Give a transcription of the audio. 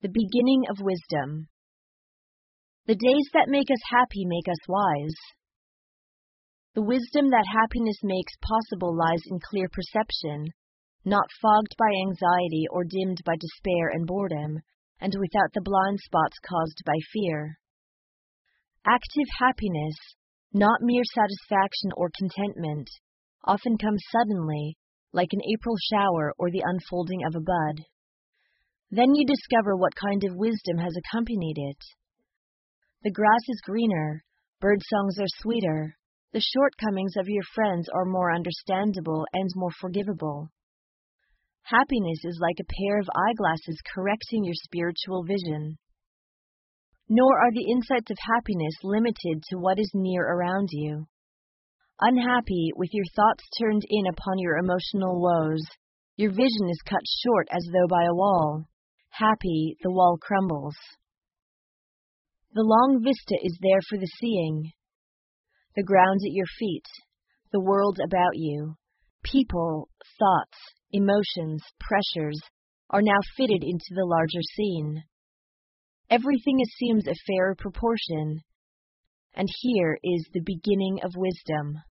The beginning of wisdom. The days that make us happy make us wise. The wisdom that happiness makes possible lies in clear perception, not fogged by anxiety or dimmed by despair and boredom, and without the blind spots caused by fear. Active happiness, not mere satisfaction or contentment, often comes suddenly, like an April shower or the unfolding of a bud. Then you discover what kind of wisdom has accompanied it. The grass is greener, bird songs are sweeter, the shortcomings of your friends are more understandable and more forgivable. Happiness is like a pair of eyeglasses correcting your spiritual vision. Nor are the insights of happiness limited to what is near around you. Unhappy, with your thoughts turned in upon your emotional woes, your vision is cut short as though by a wall. Happy, the wall crumbles. The long vista is there for the seeing. The ground at your feet, the world about you, people, thoughts, emotions, pressures, are now fitted into the larger scene. Everything assumes a fairer proportion, and here is the beginning of wisdom.